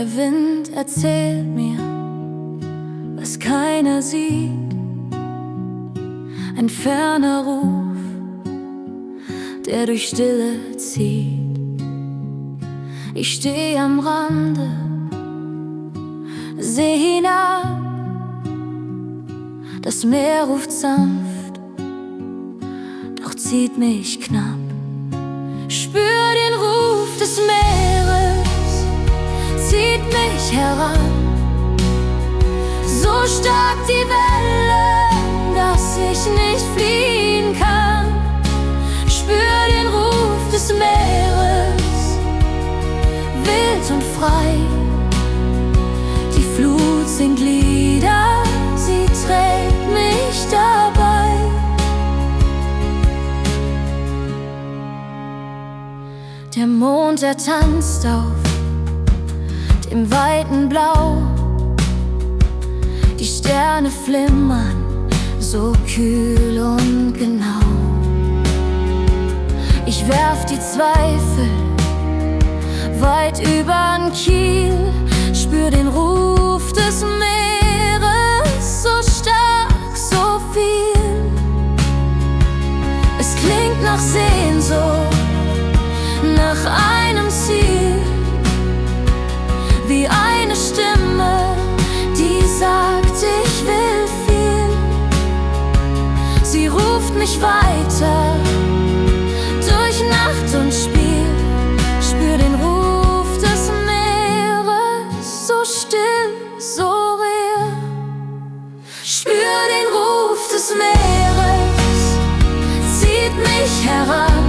Der Wind erzählt mir, was keiner sieht. Ein ferner Ruf, der durch Stille zieht. Ich steh am Rande, seh hinab. Das Meer ruft sanft, doch zieht mich knapp. Spür den Ruf des Meeres, zieht mich heran. So stark die Welle, dass ich nicht fliehen kann. Spür den Ruf des Meeres, wild und frei. Die Flut singt Lieder, sie trägt mich dabei. Der Mond, er tanzt auf dem weiten Blau. Die Sterne flimmern so kühl und genau. Ich werf die Zweifel weit übern Kiel, spür den Ruf des Meeres, so stark, so viel. Es klingt nach Sehnsucht, nach einem Ziel, wie eine Stimme, die sagt, ich will viel. Sie ruft mich weiter durch Nacht und Spiel. Spür den Ruf des Meeres, so still, so real. Spür den Ruf des Meeres, zieht mich heran.